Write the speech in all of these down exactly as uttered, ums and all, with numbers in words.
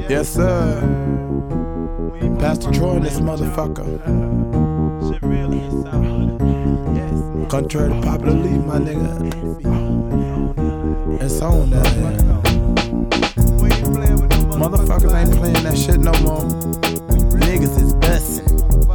Yes, sir. Pastor Troy in this motherfucker. Contrary to popular belief, my nigga. It's on that. Motherfuckers ain't playing that shit no more. Niggas is bustin'.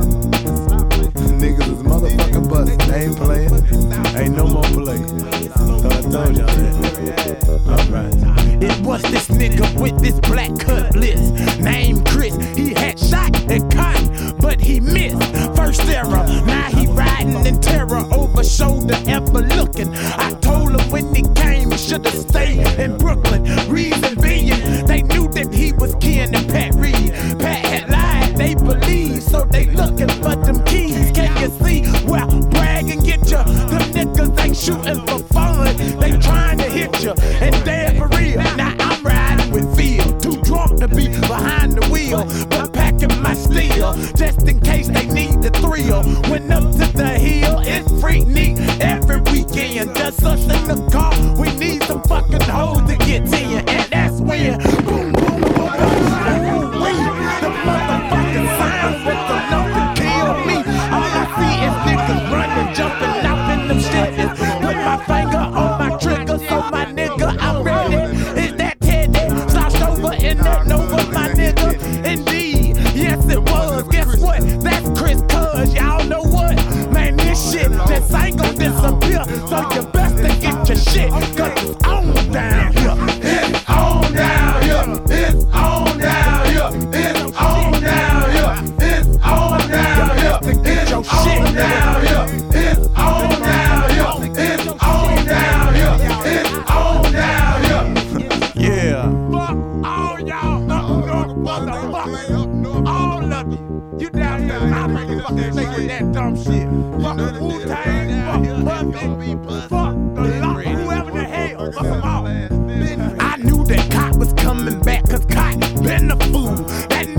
Niggas is motherfucking bustin'. They ain't playing. Ain't no more play. Thought I told y'all that. Alright. It was this nigga with this black cutlass named Chris. He had shot and cotton, but he missed. First error, now he riding in terror, over shoulder ever looking. I told him when he came he should've stayed in Brooklyn. Reason being, they knew that he was kin to Pat Reed. Pat had lied, they believed, so they looking for them keys. Can you see? Well, brag and get ya. Them niggas ain't shooting for fun, they trying to hit ya. And dead for real. Now I'm riding with feel, too drunk to be behind the wheel, but packing my steel just in case they need the thrill. Went up to the hill, it's free neat every weekend. Just us in the car, we need some fucking hoes to get to you, and that's when boom, boom, boom, boom, ooh, wee. The motherfucking sound with enough to kill me. All I see is niggas running, jumping out in them shits. Put my finger on my trigger, so my nigga, I'm ready. Is that Teddy? Sloshed over in that Nova, my nigga. Indeed, yes it was. Guess what? That's Chris Cuz. Y'all know what? Man, this shit just ain't gon' disappear. So you best to get your shit, cause it's on down here. It's on down here. It's on down here. It's on down here. It's on down here. It's on down here. It's on down here. It's on down here. It's on down here. Yeah. Fuck all y'all up north motherfuckers. All of you. You down here, I motherfucking say with that dumb shit. Fuck the Wu-Tang, fuck Puffy, fuck the law, whoever the hell, fuck them all. I knew that Cot was coming back, cause Cot been a fool. That